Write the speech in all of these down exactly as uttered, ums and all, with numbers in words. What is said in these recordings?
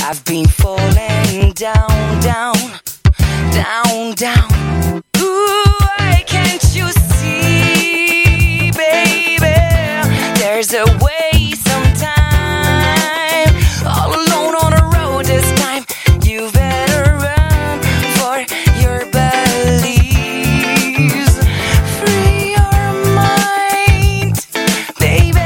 I've been falling down, down, down, down. Ooh, why can't you see, baby? There's a way sometime. All alone on the road this time. You better run for your beliefs. Free your mind, baby.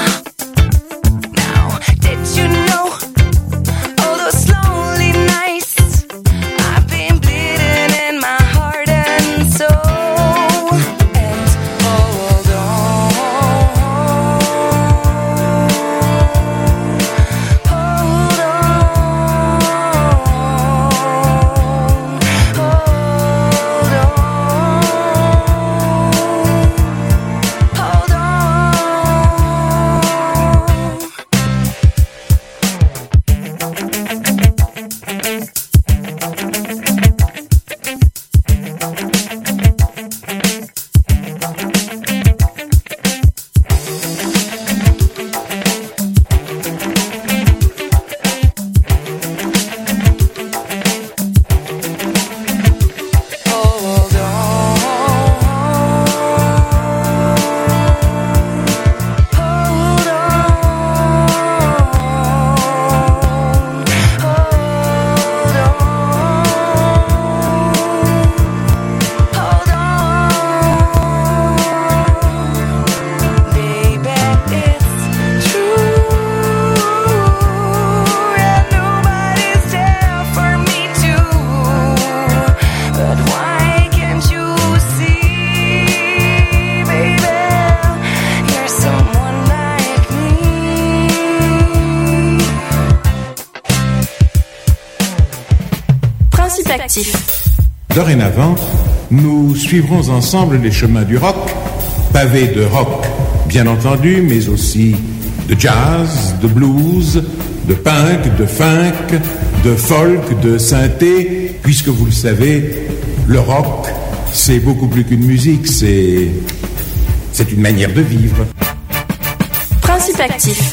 Now, did you know all those lonely nights I've been bleeding in my heart and soul? And hold on, hold on, hold on, hold on. Hold on, hold on, hold on, baby, it's true, and nobody's there for me too. But why can't you see, baby? You're someone like me. Principe actif. Dorénavant, nous suivrons ensemble les chemins du rock, pavés de rock, bien entendu, mais aussi de jazz, de blues, de punk, de funk, de folk, de synthé, puisque vous le savez, le rock, c'est beaucoup plus qu'une musique, c'est, c'est une manière de vivre. Principe actif.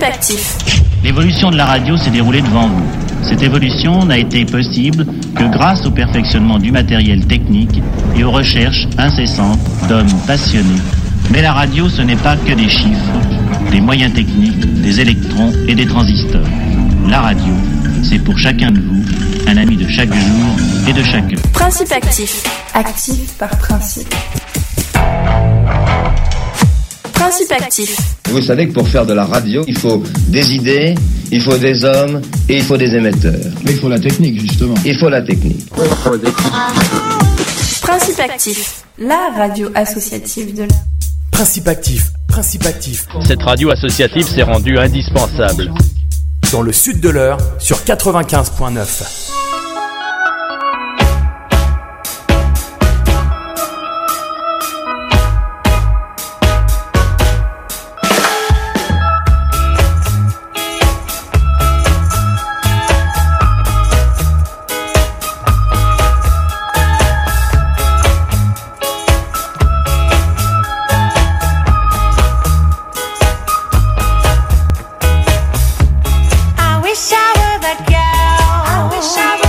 Principe actif. L'évolution de la radio s'est déroulée devant vous. Cette évolution n'a été possible que grâce au perfectionnement du matériel technique et aux recherches incessantes d'hommes passionnés. Mais la radio, ce n'est pas que des chiffres, des moyens techniques, des électrons et des transistors. La radio, c'est pour chacun de vous un ami de chaque jour et de chaque heure. Principe actif. Actif par principe. Principe actif. Vous savez que pour faire de la radio, il faut des idées, il faut des hommes et il faut des émetteurs. Mais il faut la technique, justement. Il faut la technique. Principe actif. La radio associative de la... Principe actif, principe actif. Cette radio associative s'est rendue indispensable. Dans le sud de l'Eure, sur quatre-vingt-quinze virgule neuf. I wish I were that girl. I wish I were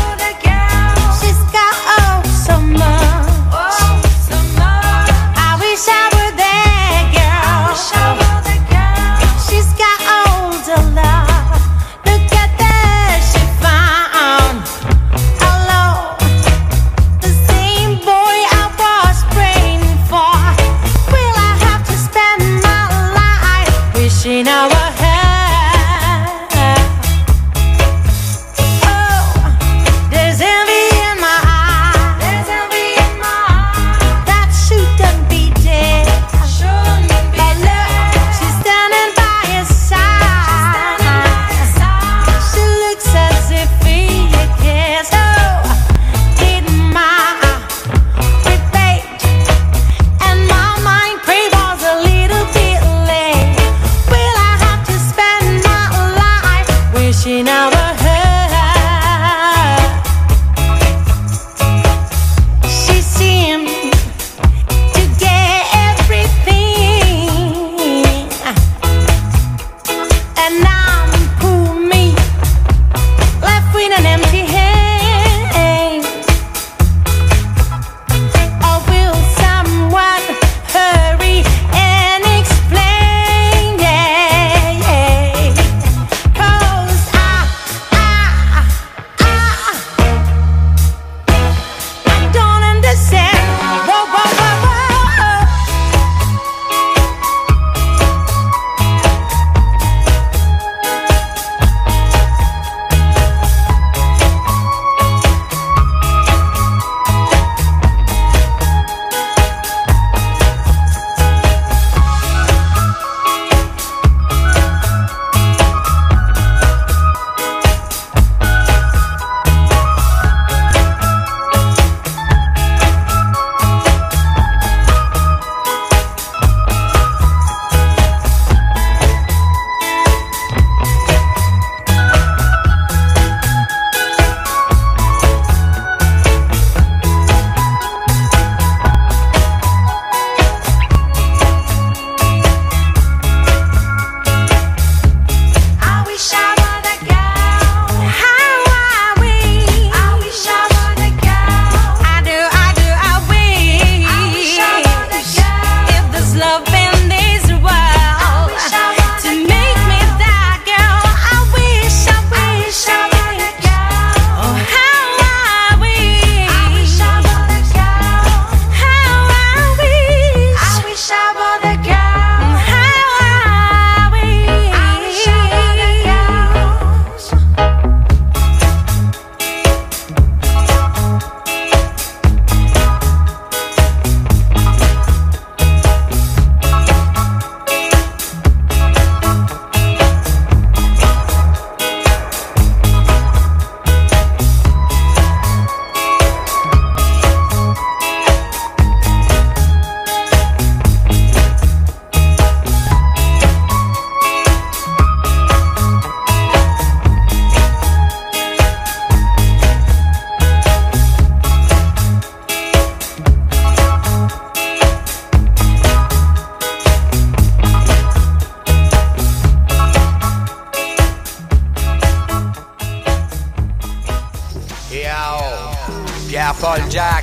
Pierre-Paul Jack.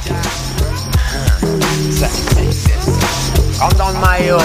Rentre dans le maillot.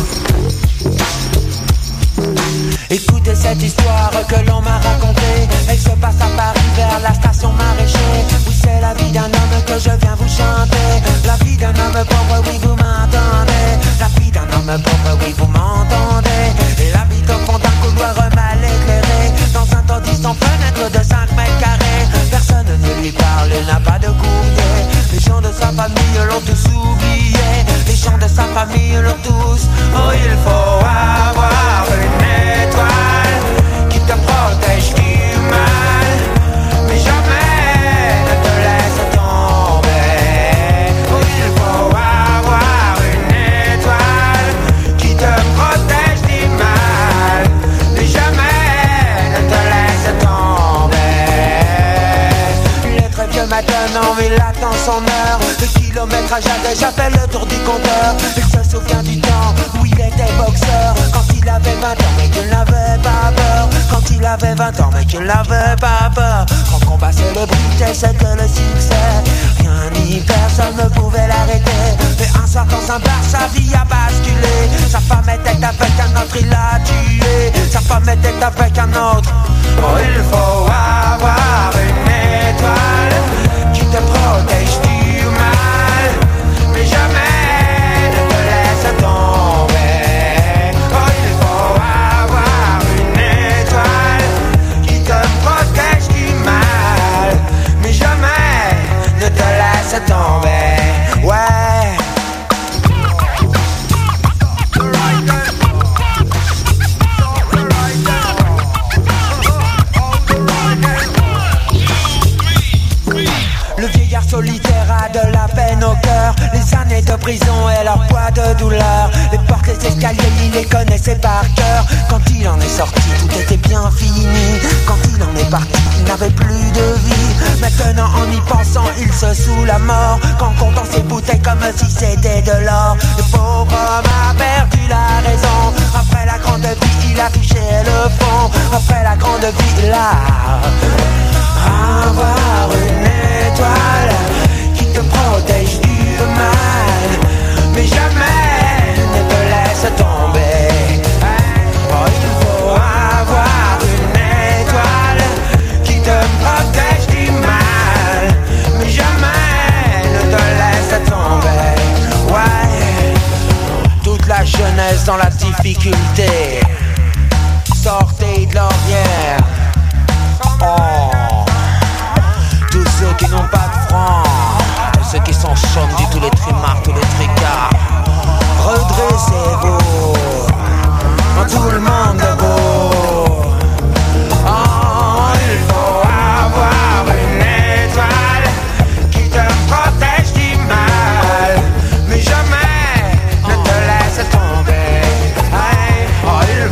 Écoutez cette histoire que l'on m'a racontée. Elle se passe à Paris vers la station Maraîcher. Oui, c'est la vie d'un homme que je viens vous chanter. La vie d'un homme pauvre, oui vous m'entendez. La vie d'un homme pauvre, oui vous m'entendez. Il habite au fond d'un couloir mal éclairé, dans un taudis sans fenêtre de cinq mètres carrés. Personne ne lui parle, il n'a pas de courrier. Les gens de sa famille l'ont tous oublié. Les gens de sa famille l'ont tous. Oh, il faut avoir une étoile qui te protège du mal, mais jamais ne te laisse tomber. Oh, il faut avoir une étoile qui te protège du mal, mais jamais ne te laisse tomber. Il est très vieux maintenant, mais il attend son heure. Le kilométrage a déjà fait le tour du compteur. Il se souvient du temps où il était boxeur, quand il avait vingt ans mais qu'il n'avait pas peur. Quand il avait vingt ans mais qu'il n'avait pas peur. Quand combat célébrité c'était le succès. Rien ni personne ne pouvait l'arrêter. Mais un soir dans un bar sa vie a basculé. Sa femme était avec un autre, il l'a tué. Sa femme était avec un autre. Oh, il faut avoir une étoile qui te protège du mal, mais jamais ne te laisse tomber. Oh, il faut avoir une étoile qui te protège du mal, mais jamais ne te laisse tomber. Ouais. Le vieillard solitaire a de la peine au cœur. Les années de prison et leur poids de douleur. Les portes, les escaliers, il les connaissait par cœur. Quand il en est sorti, tout était bien fini. Quand il en est parti, il n'avait plus de vie. Maintenant en y pensant, il se sous la mort. Qu'en comptant ses bouteilles comme si c'était de l'or. Le pauvre homme a perdu la raison. Après la grande vie, il a touché le fond. Après la grande vie, il a avoir une étoile qui te protège du mal, mais jamais ne te laisse tomber. Oh, il faut avoir une étoile qui te protège du mal, mais jamais ne te laisse tomber. Ouais, toute la jeunesse dans la difficulté, sortez de l'ornière. Oh, tous ceux qui n'ont pas de francs, tous ceux qui sont chauds du tous les trimards, tous les tricards, redressez-vous, tout le monde debout. Oh, il faut avoir une étoile qui te protège du mal, mais jamais ne te laisse tomber. Oh, il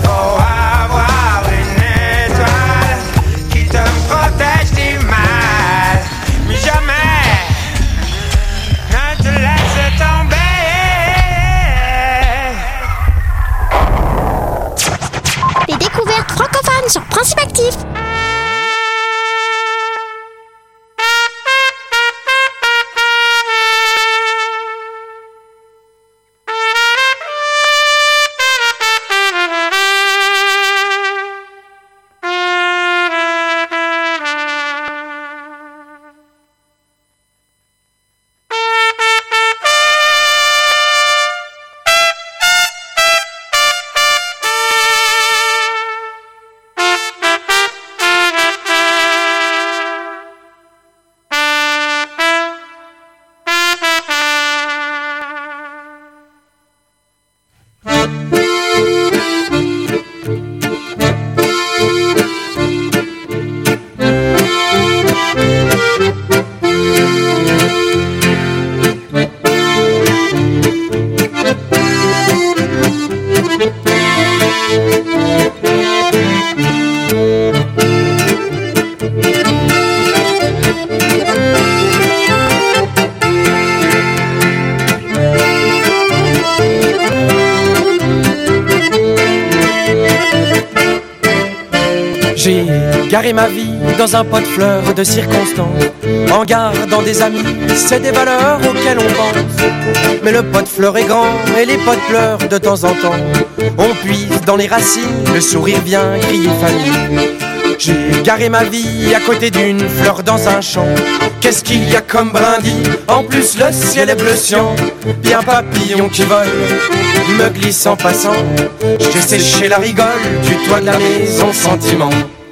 garé ma vie dans un pot de fleurs de circonstance. En gardant des amis, c'est des valeurs auxquelles on pense. Mais le pot de fleurs est grand et les pots de pleurs de temps en temps. On puise dans les racines, le sourire vient crier famille. J'ai garé ma vie à côté d'une fleur dans un champ. Qu'est-ce qu'il y a comme brindille? En plus le ciel est bleu cyan. Bien papillon qui vole, me glisse en passant. J'ai séché la rigole du toit de la maison sentiment.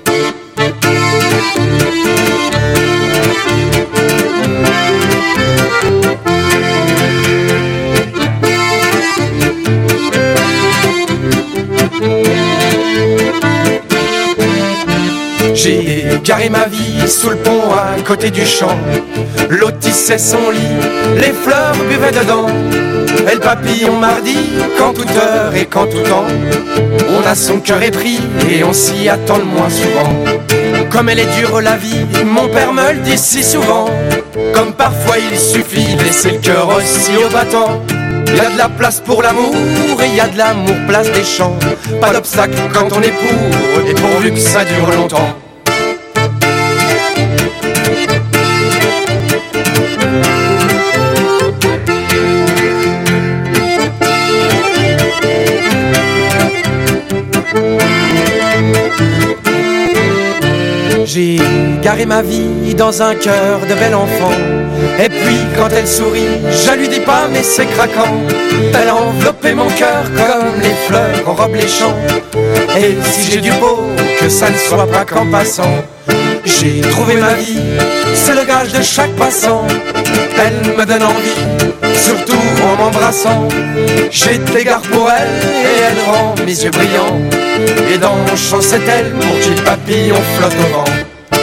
J'ai garé ma vie sous le pont à côté du champ. Lotissait son lit, les fleurs buvaient dedans. Et le papillon mardi, qu'en toute heure et qu'en tout temps, on a son cœur épris et on s'y attend le moins souvent. Comme elle est dure la vie, mon père me le dit si souvent. Comme parfois il suffit de laisser le cœur aussi au battant. Y a de la place pour l'amour et y a de l'amour place des champs. Pas d'obstacle quand on est pour, et pourvu que ça dure longtemps. J'ai garé ma vie dans un cœur de bel enfant. Et puis quand elle sourit, je lui dis pas mais c'est craquant. Elle a enveloppé mon cœur comme les fleurs enrobent les champs. Et si j'ai du beau, que ça ne soit pas qu'en passant. J'ai trouvé ma vie, c'est le gage de chaque passant. Elle me donne envie, surtout en m'embrassant. J'ai de l'égard pour elle et elle rend mes yeux brillants. Et dans mon champ c'est elle pour qui le papillon flotte au vent.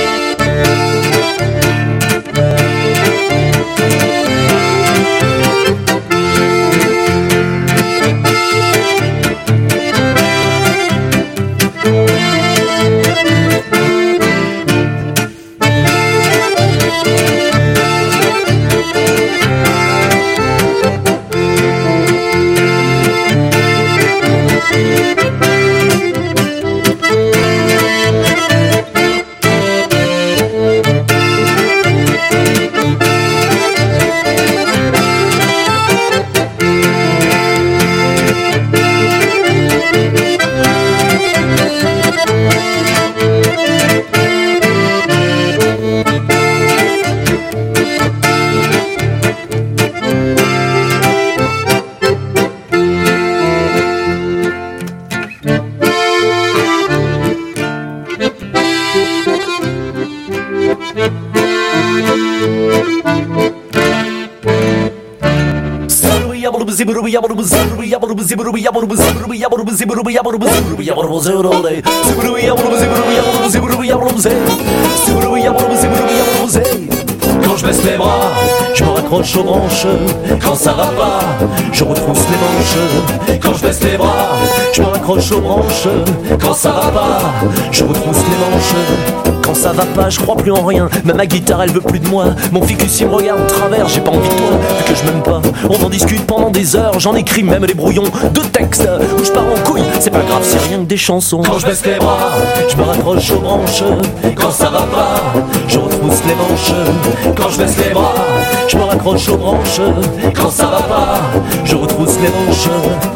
Quand je baisse les bras, je me raccroche aux branches. Quand ça va pas, je retrousse les manches. Quand je baisse les bras, je me raccroche aux branches. Quand ça va pas, je retrousse les manches. Quand ça va pas, je crois plus en rien. Même ma guitare elle veut plus de moi. Mon ficus il me regarde de travers. J'ai pas envie de toi, vu que je m'aime pas. On en discute pendant des heures. J'en écris même des brouillons de textes où je pars en couille. C'est pas grave, c'est rien que des chansons. Quand je baisse les bras, je me raccroche aux branches. Quand ça va pas, je retrousse les manches. Quand je baisse les bras, je me raccroche aux branches. Quand ça va pas, je retrousse les manches.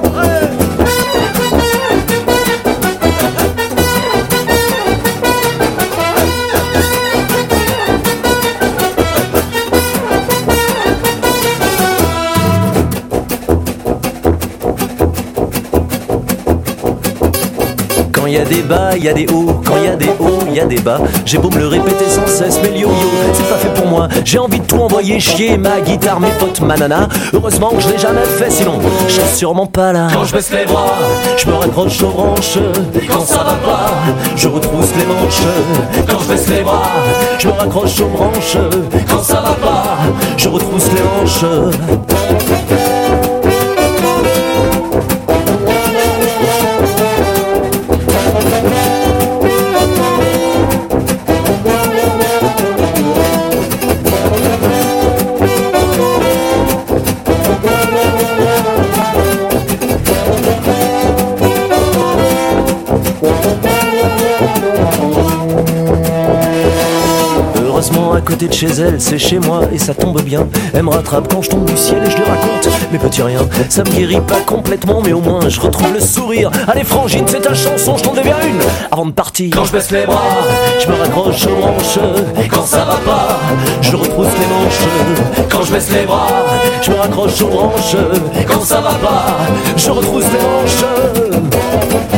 Quand y a des bas, y a des hauts. Quand y a des hauts, y a des bas. J'ai beau me le répéter sans cesse, mais le yo-yo, c'est pas fait pour moi. J'ai envie de tout envoyer chier, ma guitare, mes potes, ma nana. Heureusement que je l'ai jamais fait, sinon je serais sûrement pas là. Quand je baisse les bras, je me raccroche aux branches. Quand ça va pas, je retrousse les manches. Quand je baisse les bras, je me raccroche aux branches. Quand ça va pas, je retrousse les manches. à côté de chez elle, c'est chez moi et ça tombe bien. Elle me rattrape quand je tombe du ciel et je lui raconte mes petits riens. Ça me guérit pas complètement mais au moins je retrouve le sourire. Allez frangine, c'est ta chanson, je t'en deviens une avant de partir. Quand je baisse les bras, je me raccroche aux branches. Quand ça va pas, je retrousse les manches. Quand je baisse les bras, je me raccroche aux branches. Quand ça va pas, je retrousse les manches.